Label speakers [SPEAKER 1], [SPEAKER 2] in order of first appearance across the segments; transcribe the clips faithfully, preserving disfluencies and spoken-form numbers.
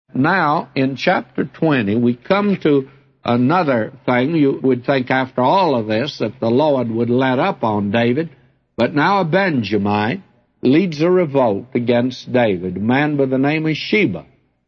[SPEAKER 1] Now, in chapter twenty, we come to another thing. You would think after all of this that the Lord would let up on David, but now a Benjamite leads a revolt against David, a man by the name of Sheba.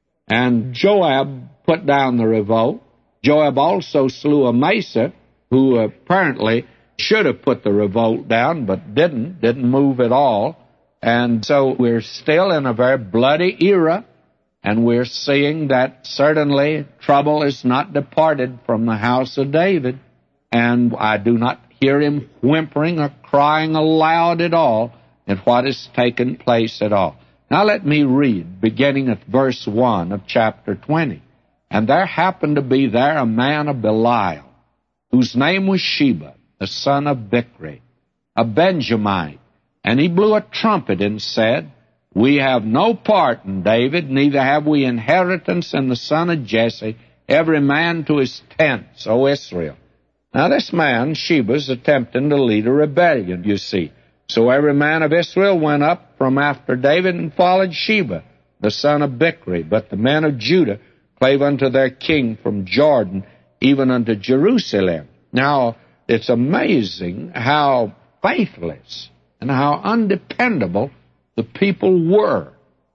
[SPEAKER 1] And Joab put down the revolt. Joab also slew Amasa, who apparently should have put the revolt down, but didn't, didn't move at all. And so we're still in a very bloody era, and we're seeing that certainly trouble is not departed from the house of David. And I do not hear him whimpering or crying aloud at all at what has taken place at all. Now let me read, beginning at verse one of chapter twenty. And there happened to be there a man of Belial, whose name was Sheba, the son of Bichri, a Benjamite. And he blew a trumpet and said, We have no part in David, neither have we inheritance in the son of Jesse, every man to his tents, O Israel. Now this man, Sheba's attempting to lead a rebellion, you see. So every man of Israel went up from after David and followed Sheba, the son of Bichri. But the men of Judah clave unto their king from Jordan, even unto Jerusalem. Now, it's amazing how faithless and how undependable the people were.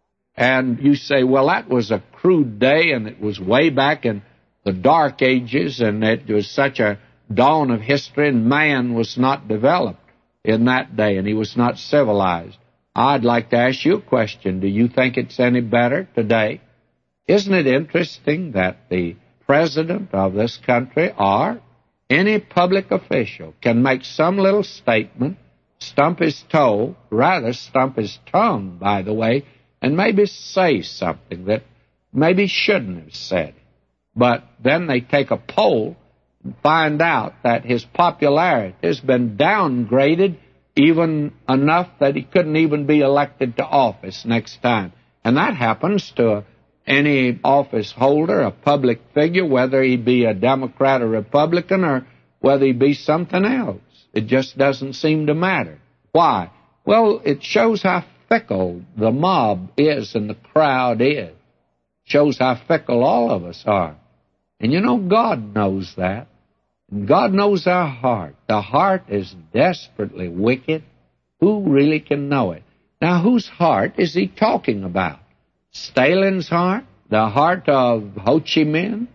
[SPEAKER 1] And you say, well, that was a crude day, and it was way back in the Dark Ages, and it was such a dawn of history, and man was not developed in that day, and he was not civilized. I'd like to ask you a question. Do you think it's any better today? Isn't it interesting that the president of this country or any public official can make some little statement, stump his toe, rather stump his tongue, by the way, and maybe say something that maybe shouldn't have said. But then they take a poll and find out that his popularity has been downgraded even enough that he couldn't even be elected to office next time. And that happens to any office holder, a public figure, whether he be a Democrat or Republican or whether he be something else. It just doesn't seem to matter. Why? Well, it shows how fickle the mob is and the crowd is. It shows how fickle all of us are. And you know, God knows that. And God knows our heart. The heart is desperately wicked. Who really can know it? Now, whose heart is he talking about? Stalin's heart? The heart of Ho Chi Minh?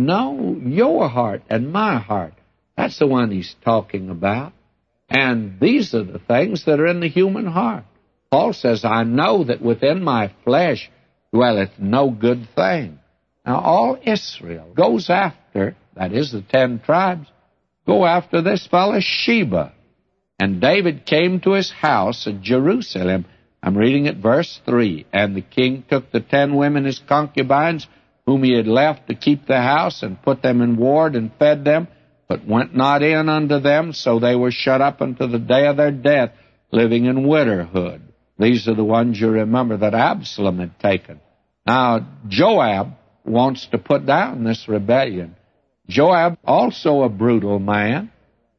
[SPEAKER 1] No, your heart and my heart. That's the one he's talking about. And these are the things that are in the human heart. Paul says, I know that within my flesh dwelleth no good thing. Now, all Israel goes after, that is the ten tribes, go after this fellow Sheba. And David came to his house at Jerusalem. I'm reading at verse three. And the king took the ten women his concubines, whom he had left to keep the house, and put them in ward, and fed them, but went not in unto them, so they were shut up unto the day of their death, living in widowhood. These are the ones you remember that Absalom had taken. Now, Joab wants to put down this rebellion. Joab, also a brutal man,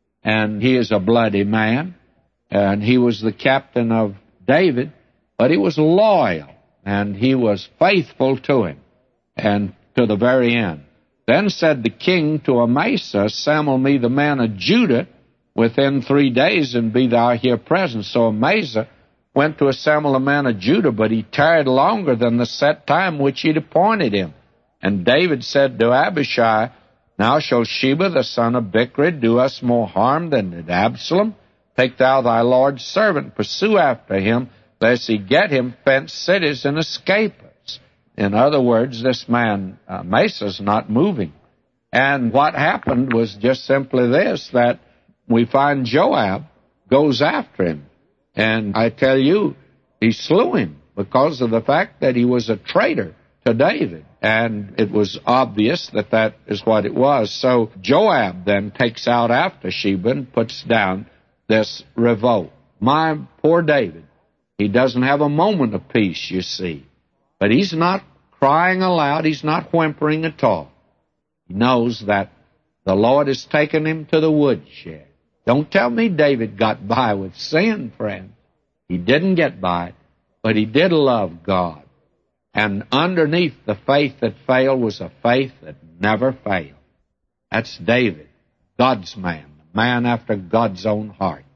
[SPEAKER 1] and he is a bloody man, and he was the captain of David, but he was loyal, and he was faithful to him, and to the very end. Then said the king to Amasa, Assemble me the men of Judah within three days, and be thou here present. So Amasa went to assemble the men of Judah, but he tarried longer than the set time which he'd appointed him. And David said to Abishai, Now shall Sheba the son of Bichri do us more harm than did Absalom? Take thou thy Lord's servant, pursue after him, lest he get him fenced cities and escape us. In other words, this man, uh, Masa's not moving. And what happened was just simply this, that we find Joab goes after him. And I tell you, he slew him because of the fact that he was a traitor to David. And it was obvious that that is what it was. So Joab then takes out after Sheba and puts down this revolt. My poor David, he doesn't have a moment of peace, you see. But he's not crying aloud. He's not whimpering at all. He knows that the Lord has taken him to the woodshed. Don't tell me David got by with sin, friend. He didn't get by, but he did love God. And underneath the faith that failed was a faith that never failed. That's David, God's man, the man after God's own heart.